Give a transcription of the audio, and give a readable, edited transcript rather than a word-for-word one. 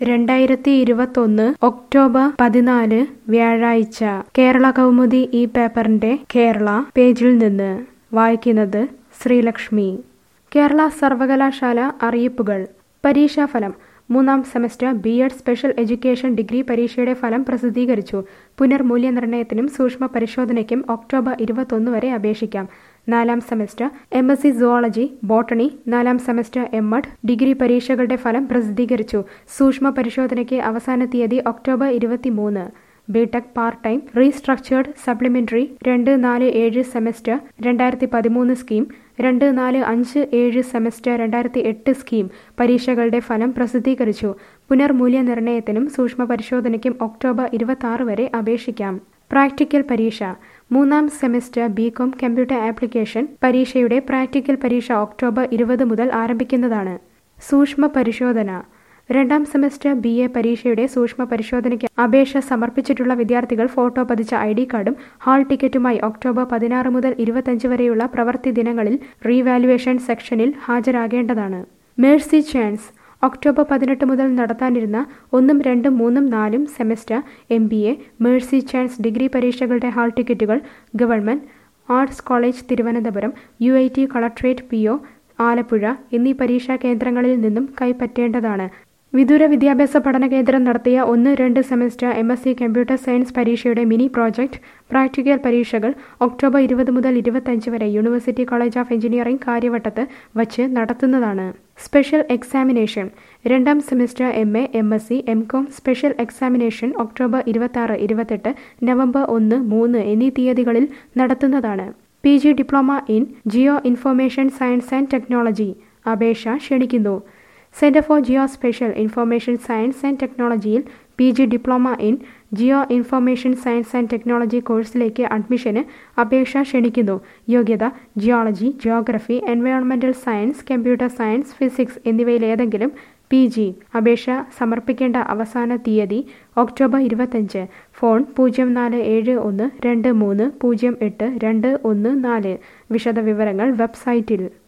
2021 October 14 വ്യാഴാഴ്ച കേരള കൗമുദി ഈ പേപ്പറിന്റെ കേരള പേജിൽ നിന്ന് വായിക്കുന്നത് ശ്രീലക്ഷ്മി. കേരള സർവകലാശാല അറിയിപ്പുകൾ. പരീക്ഷാഫലം. മൂന്നാം semester BEd special education degree പരീക്ഷയുടെ ഫലം പ്രസിദ്ധീകരിച്ചു. പുനർമൂല്യനിർണ്ണയത്തിനും സൂക്ഷ്മ പരിശോധനയ്ക്കും ഒക്ടോബർ 21 വരെ അപേക്ഷിക്കാം. നാലാം സെമസ്റ്റർ എം.എസ്.സി സുവോളജി, ബോട്ടണി, നാലാം സെമസ്റ്റർ എം.എഡ് ഡിഗ്രി പരീക്ഷകളുടെ ഫലം പ്രസിദ്ധീകരിച്ചു. സൂക്ഷ്മ പരിശോധനയ്ക്ക് അവസാന തീയതി October 23. BTech part time restructured supplementary 2-4-7 semester 2013 scheme, 2-4-5-7 semester 2008 scheme പരീക്ഷകളുടെ ഫലം പ്രസിദ്ധീകരിച്ചു. പുനർമൂല്യനിർണ്ണയത്തിനും സൂക്ഷ്മ പരിശോധനയ്ക്കും ഒക്ടോബർ 26 വരെ അപേക്ഷിക്കാം. പ്രാക്ടിക്കൽ പരീക്ഷ. മൂന്നാം സെമസ്റ്റർ ബികോം കമ്പ്യൂട്ടർ ആപ്ലിക്കേഷൻ പരീക്ഷയുടെ പ്രാക്ടിക്കൽ പരീക്ഷ ഒക്ടോബർ 20 മുതൽ ആരംഭിക്കുന്നതാണ്. സൂക്ഷ്മ പരിശോധന. രണ്ടാം സെമസ്റ്റർ ബി.എ പരീക്ഷയുടെ സൂക്ഷ്മ പരിശോധനയ്ക്ക് അപേക്ഷ സമർപ്പിച്ചിട്ടുള്ള വിദ്യാർത്ഥികൾ ഫോട്ടോ പതിച്ച ഐ.ഡി കാർഡും ഹാൾ ടിക്കറ്റുമായി ഒക്ടോബർ 16 മുതൽ 25 വരെയുള്ള പ്രവൃത്തി ദിനങ്ങളിൽ റീവാലുവേഷൻ സെക്ഷനിൽ ഹാജരാകേണ്ടതാണ്. Mercy chance. ഒക്ടോബർ 18 മുതൽ നടത്താനിരുന്ന 1, 2, 3, 4 semester MBA, mercy chance degree പരീക്ഷകളുടെ ഹാൾ ടിക്കറ്റുകൾ government arts college Thiruvananthapuram, UIT collectorate PO Alappuzha എന്നീ പരീക്ഷാ കേന്ദ്രങ്ങളിൽ നിന്നും കൈപ്പറ്റേണ്ടതാണ്. വിദൂര വിദ്യാഭ്യാസ പഠന കേന്ദ്രം നടത്തിയ 1, 2 സെമസ്റ്റർ എം.എസ്.സി കമ്പ്യൂട്ടർ സയൻസ് പരീക്ഷയുടെ മിനി പ്രോജക്ട് പ്രാക്ടിക്കൽ പരീക്ഷകൾ ഒക്ടോബർ 20 മുതൽ 25 വരെ യൂണിവേഴ്സിറ്റി കോളേജ് ഓഫ് എഞ്ചിനീയറിംഗ് കാര്യവട്ടത്ത് വച്ച് നടത്തുന്നതാണ്. Special examination. രണ്ടാം semester MA, MSc, MCom special examination October 26, 28, November 1, 3 എന്നീ തീയതികളിൽ നടത്തുന്നതാണ്. PG diploma in geo information science and technology അപേക്ഷ ക്ഷണിക്കുന്നു. Centre for geo spatial information science and ടെക്നോളജിയിൽ PG diploma in geo information science and technology കോഴ്സിലേക്ക് അഡ്മിഷന് അപേക്ഷ ക്ഷണിക്കുന്നു. യോഗ്യത ജിയോളജി, ജിയോഗ്രഫി, എൻവയോൺമെന്റൽ സയൻസ്, കമ്പ്യൂട്ടർ സയൻസ്, ഫിസിക്സ് എന്നിവയിലേതെങ്കിലും പി.ജി. അപേക്ഷ സമർപ്പിക്കേണ്ട അവസാന തീയതി ഒക്ടോബർ 25. ഫോൺ 0471 23 08 214. വിശദവിവരങ്ങൾ വെബ്സൈറ്റിൽ.